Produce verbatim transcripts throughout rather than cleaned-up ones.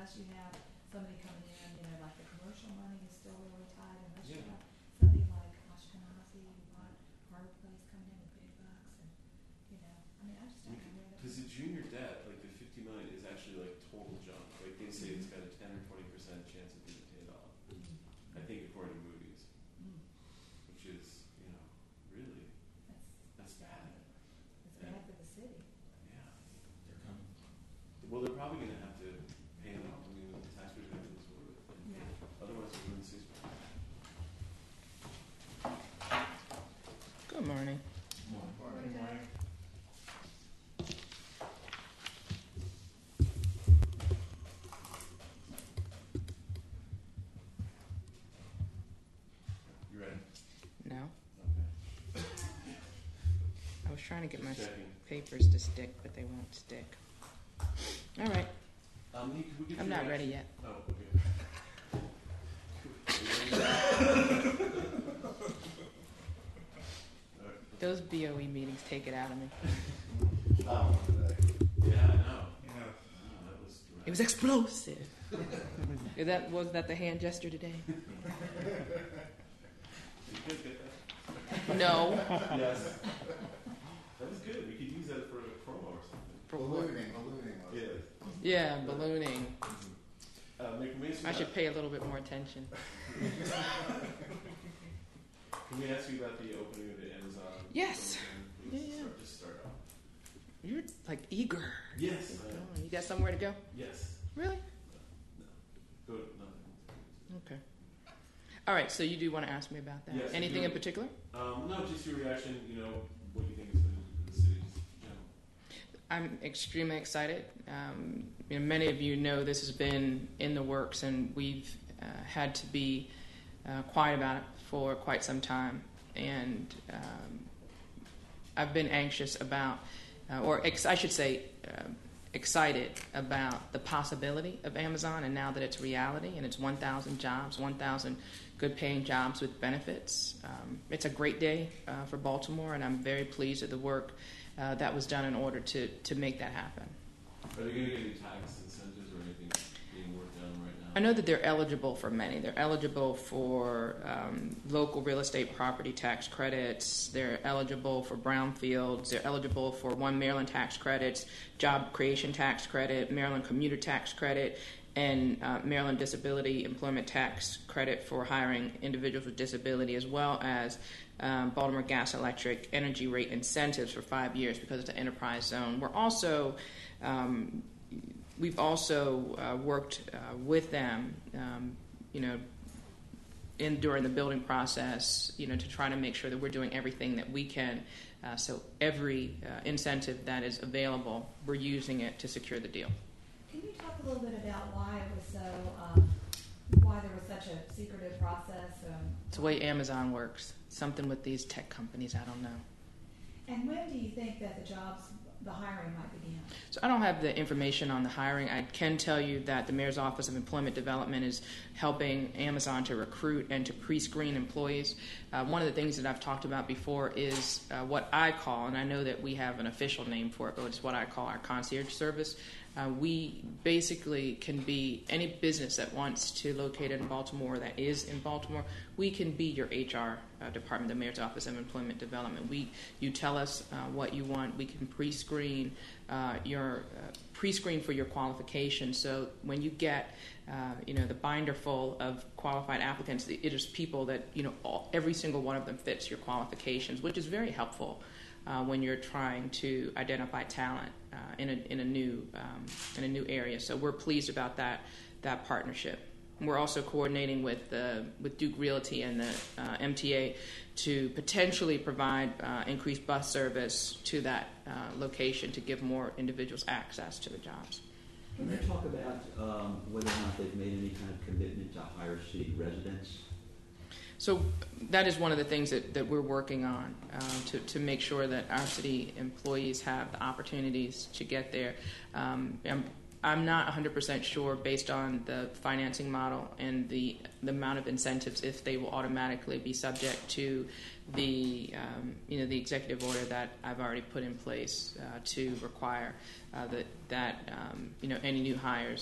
unless you have somebody coming in, you know, like the commercial money is still really tight, unless you Yeah. have somebody like Ashkenazi, who bought Hard Place coming in with big bucks, and, you know, I mean, I just don't know where that. Because the junior debt, like the fifty million, is actually like total junk. Like they say it's got a ten or twenty percent chance of being paid off. I think according to Moody's, Mm. which is, you know, really, That's, that's bad. it's bad for the city. Yeah. They're coming. Well, they're probably going to have to pay them off. I mean, the taxpayers are going to absorb it. Yeah. Otherwise, we're going to see. Good morning. Morning, Doug. You ready? No, Okay. I was trying to get my Just s- checking. papers to stick, but they won't stick. All right, Um, Lee, could we get I'm your not ready reaction- yet. Oh, okay. All right. Those B O E meetings take it out of me. Oh, yeah, I know. Yeah. Oh, that was It was explosive. Is that was that the hand gesture today? Did you guys get that? No. Yes. That was good. We could use that for a promo or something. For what? Ballooning, ballooning. was it? Yeah, ballooning. Uh, make me ask you I about- should pay a little bit more attention. Can we ask you about the opening of the Amazon? Yes. Please Yeah, yeah. Start, just start off. You're like eager. Yes. Oh, Uh, you got somewhere to go? yes. Really? Go. No. Okay. All right. So you do want to ask me about that? Yes, I Anything do. in particular? Um, no, just your reaction. You know, what you think is going to do for the city in general. I'm extremely excited. Um, you know, many of you know this has been in the works, and we've uh, had to be uh, quiet about it for quite some time. And um, I've been anxious about, uh, or ex- I should say, uh, excited about the possibility of Amazon, and now that it's reality, and it's one thousand jobs, one thousand good-paying jobs with benefits. Um, it's a great day uh, for Baltimore, and I'm very pleased with the work uh, that was done in order to, to make that happen. Are they going to get any tax incentives or anything being worked on right now? I know that they're eligible for many. They're eligible for um, local real estate property tax credits. They're eligible for brownfields. They're eligible for one Maryland tax credits, job creation tax credit, Maryland commuter tax credit, and uh, Maryland disability employment tax credit for hiring individuals with disability, as well as um, Baltimore Gas Electric energy rate incentives for five years because it's an enterprise zone. We're also um, We've also uh, worked uh, with them, um, you know, in during the building process, you know, to try to make sure that we're doing everything that we can. Uh, so every uh, incentive that is available, we're using it to secure the deal. Can you talk a little bit about why it was so, um, why there was such a secretive process? Um, It's the way Amazon works. Something with these tech companies, I don't know. and when do you think that the jobs, the hiring might begin? So I don't have the information on the hiring. I can tell you that the Mayor's Office of Employment Development is helping Amazon to recruit and to pre-screen employees. Uh, one of the things that I've talked about before is uh, what I call, and I know that we have an official name for it, but it's what I call our concierge service. Uh, we basically can be any business that wants to locate in Baltimore, that is in Baltimore, we can be your H R uh, department, the Mayor's Office of Employment Development. We, you tell us uh, what you want. We can pre-screen uh, your uh, pre-screen for your qualifications. So when you get, uh, you know, the binder full of qualified applicants, it is people that, you know, all, every single one of them fits your qualifications, which is very helpful uh, when you're trying to identify talent uh, in a in a new um, in a new area. So we're pleased about that that partnership. We're also coordinating with uh, with Duke Realty and the uh, M T A to potentially provide uh, increased bus service to that uh, location to give more individuals access to the jobs. Can they talk about um, whether or not they've made any kind of commitment to hire city residents? So that is one of the things that, that we're working on uh, to, to make sure that our city employees have the opportunities to get there. Um, I'm, I'm not one hundred percent sure, based on the financing model and the, the amount of incentives, if they will automatically be subject to the um, you know the executive order that I've already put in place uh, to require uh, that that um, you know any new hires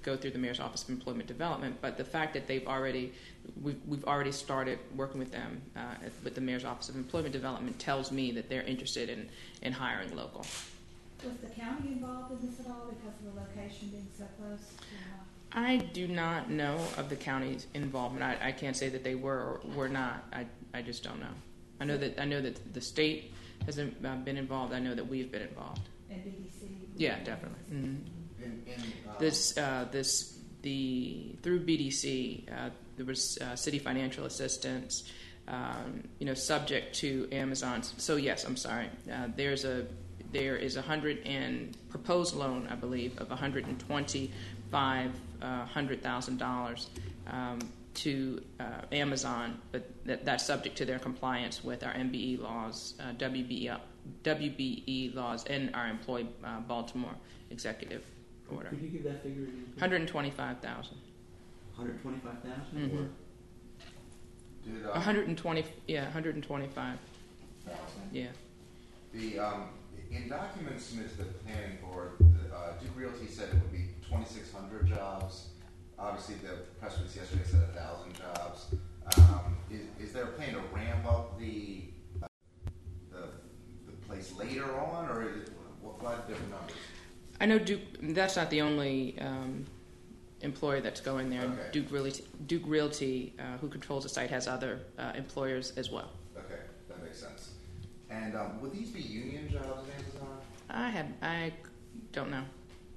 go through the Mayor's Office of Employment Development. But the fact that they've already, we've, we've already started working with them uh, with the Mayor's Office of Employment Development tells me that they're interested in, in hiring local. Was the county involved in this at all because of the location being so close? To, uh, I do not know of the county's involvement. I, I can't say that they were or were not. I, I just don't know. I know that I know that the state has uh, been involved. I know that we've been involved. and B D C? Yeah, definitely. Mm-hmm. In, in, uh, This uh, this the through B D C uh, there was uh, city financial assistance, um, you know, subject to Amazon's. So yes, I'm sorry. Uh, there's a there is a hundred and proposed loan, I believe, of one hundred and twenty five uh, hundred thousand dollars. Um, to uh, Amazon, but that, that's subject to their compliance with our M B E laws, uh, W B E, W B E laws, and our Employ uh, Baltimore executive order. Could you give that figure again? one hundred twenty-five thousand. one hundred twenty-five thousand Mm-hmm. or did, uh, one hundred twenty, yeah, one hundred twenty-five. thousand? Yeah. The um, in documents submitted to the planning board, the, uh, Duke Realty said it would be twenty-six hundred jobs. Obviously, the press release yesterday said a thousand jobs. Um, is, is there a plan to ramp up the uh, the, the place later on, or is it, what, what different numbers? I know Duke. That's not the only um, employer that's going there. Okay. Duke Realty, Duke Realty, uh, who controls the site, has other uh, employers as well. Okay, that makes sense. And um, would these be union jobs at Amazon? I have. I don't know.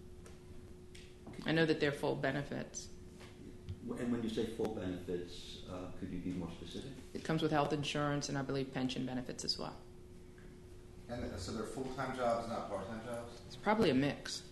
I know that they're full benefits. And when you say full benefits, uh, could you be more specific? It comes with health insurance and I believe pension benefits as well. And uh, so they're full-time jobs, not part-time jobs? It's probably a mix.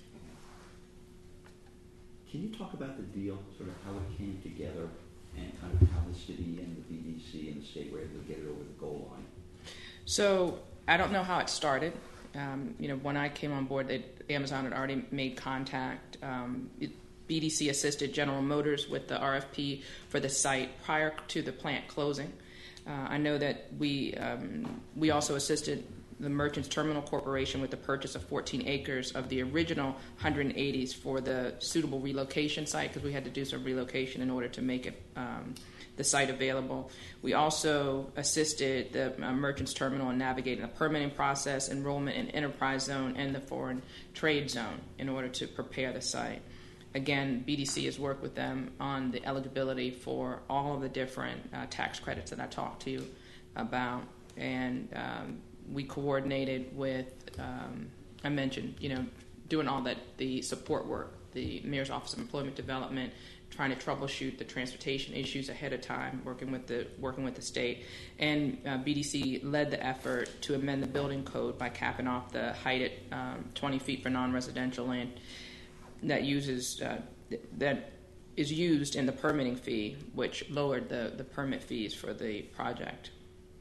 Can you talk about the deal, sort of how it came together, and kind of how the city and the B D C and the state were able to get it over the goal line? So I don't know how it started. Um, you know, when I came on board, they, Amazon had already made contact. Um, it, B D C assisted General Motors with the R F P for the site prior to the plant closing. Uh, I know that we um, we also assisted the Merchants Terminal Corporation with the purchase of fourteen acres of the original one hundred eighties for the suitable relocation site because we had to do some relocation in order to make it um, the site available. We also assisted the uh, Merchants Terminal in navigating the permitting process, enrollment in enterprise zone, and the foreign trade zone in order to prepare the site. Again, B D C has worked with them on the eligibility for all of the different uh, tax credits that I talked to you about, and um, we coordinated with, um, I mentioned, you know, doing all that, the support work, the Mayor's Office of Employment Development, trying to troubleshoot the transportation issues ahead of time, working with the working with the state, and uh, B D C led the effort to amend the building code by capping off the height at um, twenty feet for non-residential land that uses uh, th- that is used in the permitting fee, which lowered the, the permit fees for the project.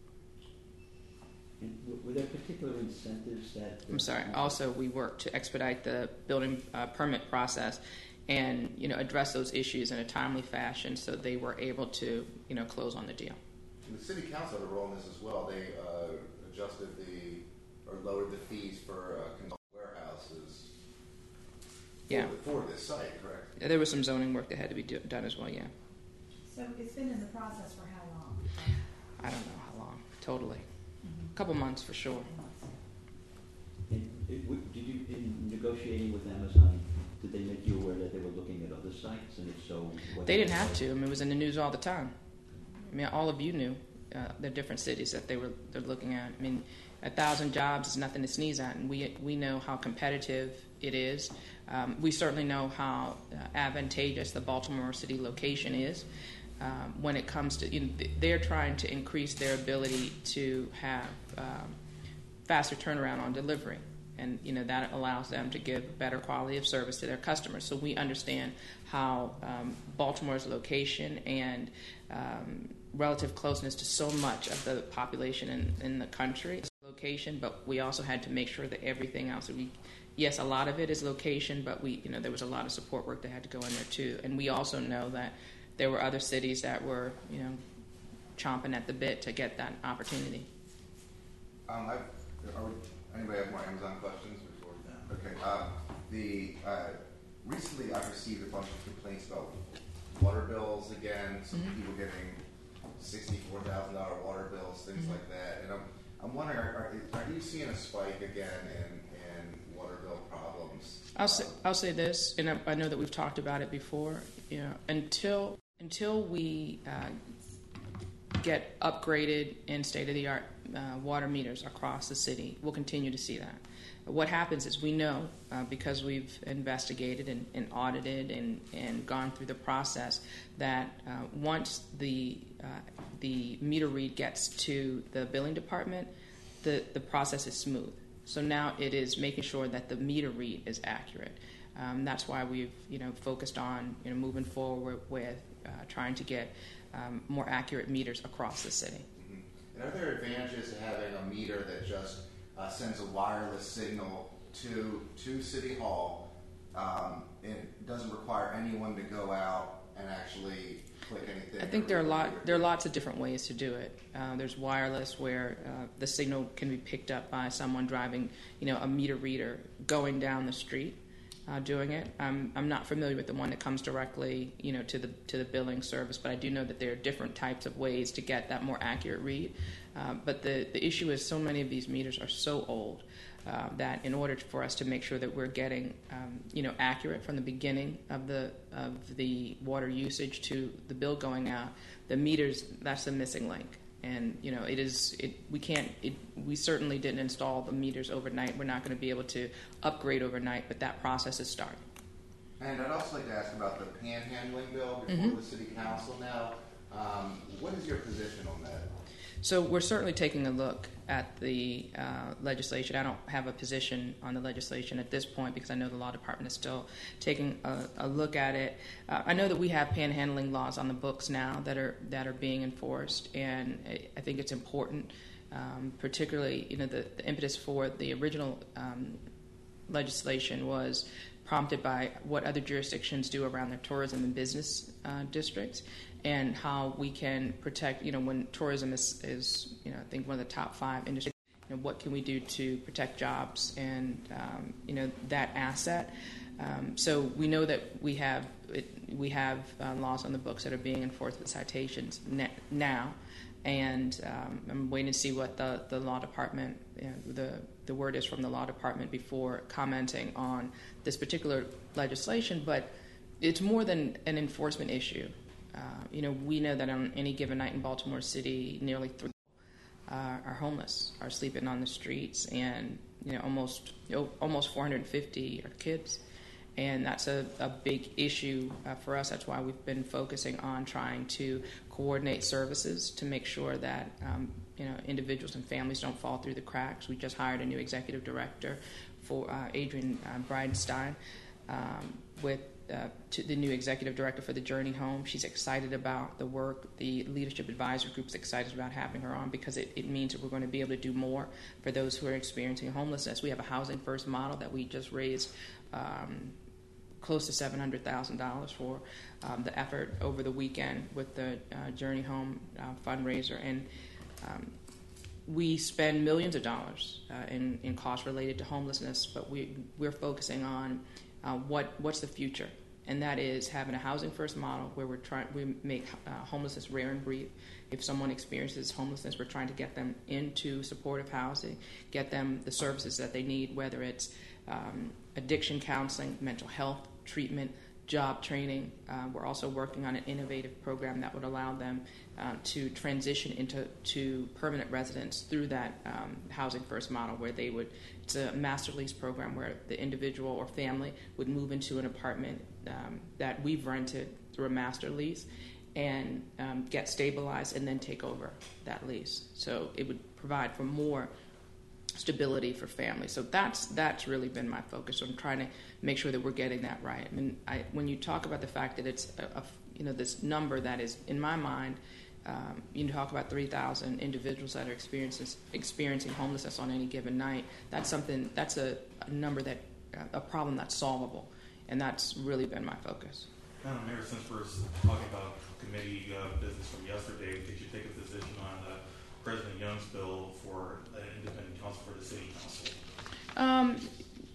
And w- were there particular incentives that... I'm sorry. Also, we worked to expedite the building uh, permit process and, you know, address those issues in a timely fashion so they were able to, you know, close on the deal. And the city council had a role in this as well. They uh, adjusted the, or lowered the fees for uh, consultant warehouses Yeah. for, for this site, correct? There was some zoning work that had to be do- done as well, yeah. So it's been in the process for how long? I don't know how long, totally. A couple months for sure. And it, w- did you, in negotiating with Amazon, did they make you aware that they were looking at other sites, and if so, what... They didn't have to. I mean, it was in the news all the time. I mean, all of you knew uh, the different cities that they were they're looking at. I mean, a thousand jobs is nothing to sneeze at, and we we know how competitive it is. Um, we certainly know how uh, advantageous the Baltimore City location is um, when it comes to. You know, they're trying to increase their ability to have um, faster turnaround on delivery. And, you know, that allows them to give better quality of service to their customers. So we understand how um, Baltimore's location and um, relative closeness to so much of the population in, in the country is location, but we also had to make sure that everything else, we, yes, a lot of it is location, but we, you know, there was a lot of support work that had to go in there too. And we also know that there were other cities that were, you know, chomping at the bit to get that opportunity. Um, I've, are we, anybody have more Amazon questions before? Okay. Um, the uh, recently I've received a bunch of complaints about water bills again. Some Mhm. people getting sixty-four thousand dollar water bills, things Mhm. like that. And I'm I'm wondering, are, are, are you seeing a spike again in, in water bill problems? I'll say, Um, I'll say this, and I, I know that we've talked about it before. You know, until until we uh, get upgraded and state of the art uh, water meters across the city, we'll continue to see that. What happens is we know, uh, because we've investigated and, and audited and, and gone through the process, that uh, once the uh, the meter read gets to the billing department, the, the process is smooth. So now it is making sure that the meter read is accurate. Um, that's why we've you know focused on you know moving forward with uh, trying to get um, more accurate meters across the city. mhm. And are there advantages to having a meter that just uh, sends a wireless signal to to City Hall? Um, it doesn't require anyone to go out and actually click anything. I think there are a lot. There are lots of different ways to do it. Uh, there's wireless, where uh, the signal can be picked up by someone driving, you know, a meter reader going down the street, uh, doing it. I'm I'm not familiar with the one that comes directly, you know, to the to the billing service, but I do know that there are different types of ways to get that more accurate read. Uh, but the the issue is so many of these meters are so old. Uh, that in order for us to make sure that we're getting, um, you know, accurate from the beginning of the of the water usage to the bill going out, the meters, that's the missing link. And you know, it is it we can't it, we certainly didn't install the meters overnight. We're not going to be able to upgrade overnight, but that process is starting. And I'd also like to ask about the panhandling bill before Mhm. the City Council now. Um, what is your position on that? So we're certainly taking a look at the uh, legislation. I don't have a position on the legislation at this point because I know the law department is still taking a, a look at it. Uh, I know that we have panhandling laws on the books now that are that are being enforced, and I, I think it's important, um, particularly you know the, the impetus for the original um, legislation was prompted by what other jurisdictions do around their tourism and business uh, districts, and how we can protect, you know, when tourism is, is, you know, I think one of the top five industries, you know, what can we do to protect jobs and, um, you know, that asset. Um, so we know that we have it, we have uh, laws on the books that are being enforced with citations ne- now, and um, I'm waiting to see what the, the law department, you know, the the word is from the law department before commenting on this particular legislation. But it's more than an enforcement issue. Uh, you know, we know that on any given night in Baltimore City, nearly three uh, are homeless, are sleeping on the streets, and you know, almost you know, almost four hundred fifty are kids, and that's a, a big issue uh, for us. That's why we've been focusing on trying to coordinate services to make sure that um, you know individuals and families don't fall through the cracks. We just hired a new executive director for uh, Adrienne uh, Bridenstine um, with. Uh, to the new executive director for the Journey Home. She's excited about the work. The Leadership Advisory Group's excited about having her on because it, it means that we're going to be able to do more for those who are experiencing homelessness. We have a housing first model that we just raised um, close to seven hundred thousand dollars for um, the effort over the weekend with the uh, Journey Home uh, fundraiser. And um, we spend millions of dollars uh, in, in costs related to homelessness, but we, we're focusing on Uh, what what's the future, and that is having a housing first model where we're trying we make uh, homelessness rare and breathe. If someone experiences homelessness, we're trying to get them into supportive housing, get them the services that they need, whether it's um, addiction counseling, mental health treatment, job training. Uh, we're also working on an innovative program that would allow them uh, to transition into to permanent residence through that um, housing first model, where they would. It's a master lease program where the individual or family would move into an apartment um, that we've rented through a master lease and um, get stabilized and then take over that lease. So it would provide for more stability for families. So that's that's really been my focus on trying to make sure that we're getting that right. I mean, I, when you talk about the fact that it's a, a, you know this number that is in my mind. Um, you talk about three thousand individuals that are experiencing experiencing homelessness on any given night. That's something. That's a, a number that uh, a problem that's solvable, and that's really been my focus. Madam Mayor, since we're talking about committee uh, business from yesterday, did you take a position on uh, President Young's bill for an independent counsel for the city council? Um,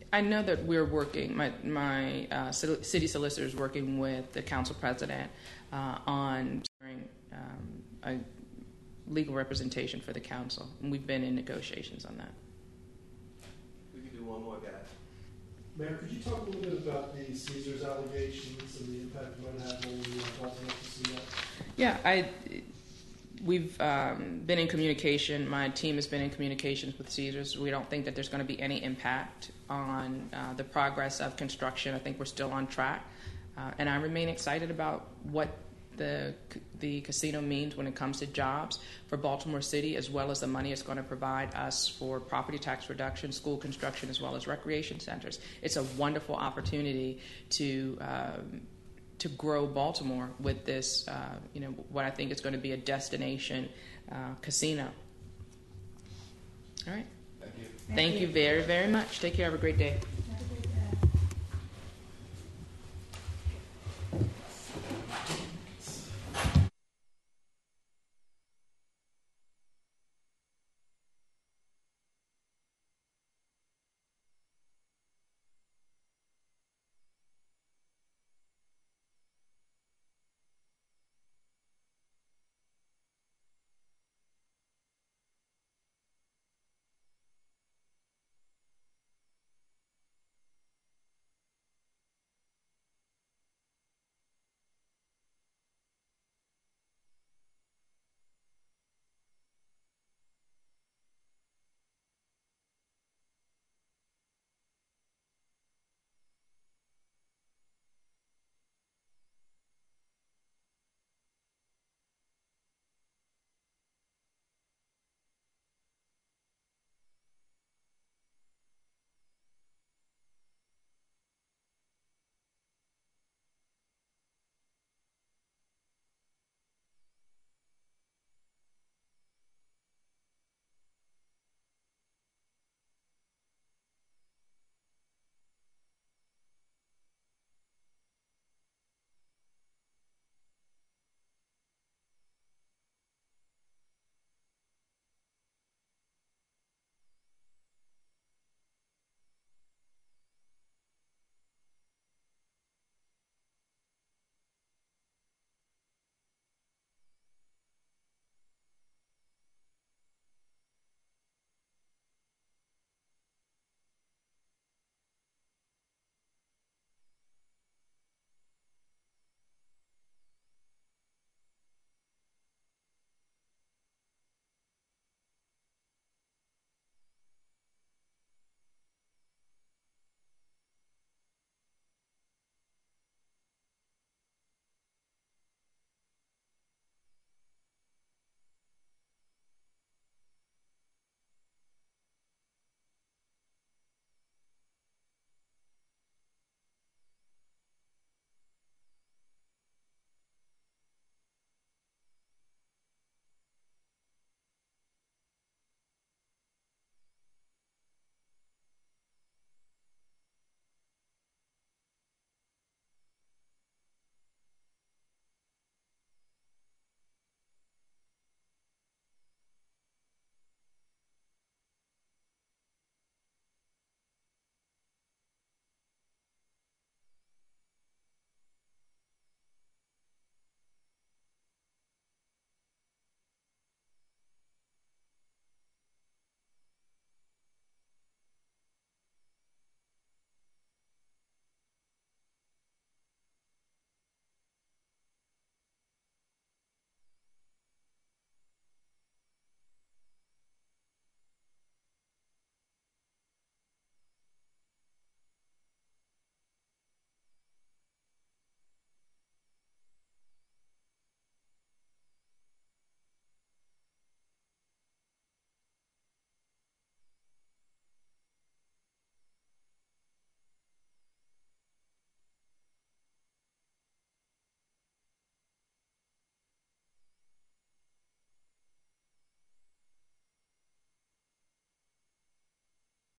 I know that we're working, my, my uh, city city solicitor is working with the council president uh, on um, a legal representation for the council, and we've been in negotiations on that. We could do one more guy. Mayor, could you talk a little bit about the Caesars allegations and the impact it might have on the Baltimore Casino? Yeah, I, we've um, been in communication. My team has been in communications with Caesars. We don't think that there's going to be any impact on uh, the progress of construction. I think we're still on track. Uh, and I remain excited about what the the casino means when it comes to jobs for Baltimore City, as well as the money it's going to provide us for property tax reduction, school construction, as well as recreation centers. It's a wonderful opportunity to um, to grow Baltimore with this, uh, you know, what I think is going to be a destination uh, casino. All right. Thank you. Thank you very, very much. Take care. Have a great day.